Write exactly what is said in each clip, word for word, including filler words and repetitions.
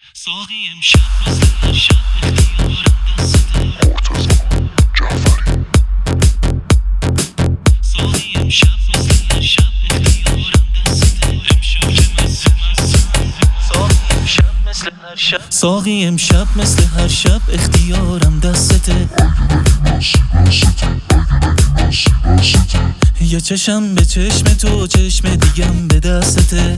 ساقی امشب مثل هر شب اختیارم دسته مرتضی جعفری. ساقی امشب مثل هر شب اختیارم دسته امشب که مثل ساقی امشب مثل هر شب ساقی امشب مثل هر شب اختیارم دسته یه چشم به چشم تو چشم دیگم به دستته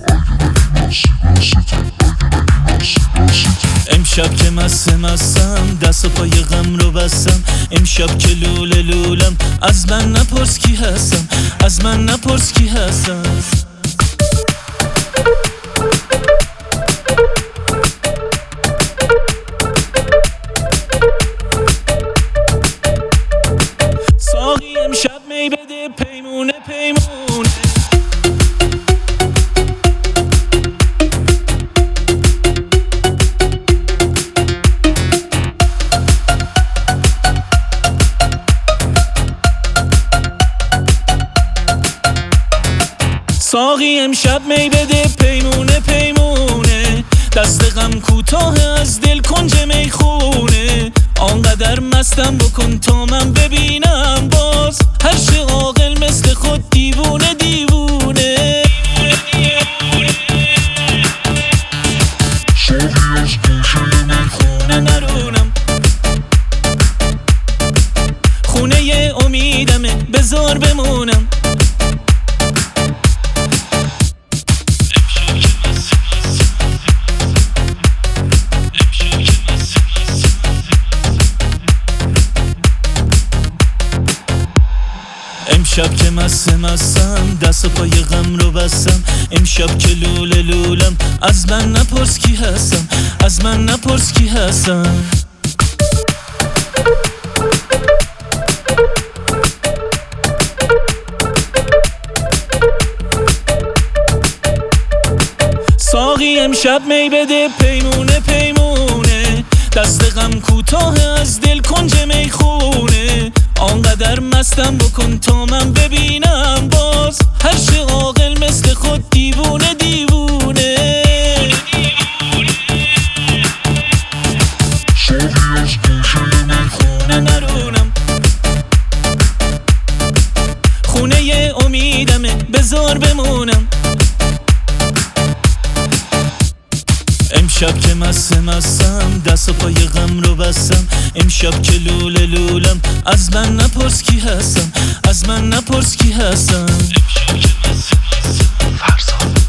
امشب که مست مستم دست و پای غم رو بستم امشب که لوله لولم از من نپرس کی هستم از من نپرس کی هستم ساقی امشب می بده پیمونه پیمونه ساقی امشب می بده پیمونه پیمونه دست غم کوتاه از دل کنج میخونه آنقدر مستم بکن تا من ببینم باز هر چه عاقل مثل خود دیوونه دیوونه ساقی از گوشه من خونه نرونم خونه ی امیدمه بذار بمونم امشب که مست مستم دست و پای غم رو بستم امشب که لوله لولم از من نپرس کی هستم از من نپرس کی هستم ساقی امشب می بده پیمونه پیمونه دست غم کوتاه از دل کنج میخونه آنقدر مستم بکن تا من ببینم باز هر چه عاقل مثل خود دیوونه دیوونه ساقی از گوشه من خونه نرونم خونه ی امیدمه بذار بمونم امشب که مست مستم دست و پای غم رو بستم امشب که لوله لولم از من نپرس کی هستم از من نپرس کی هستم فرزاد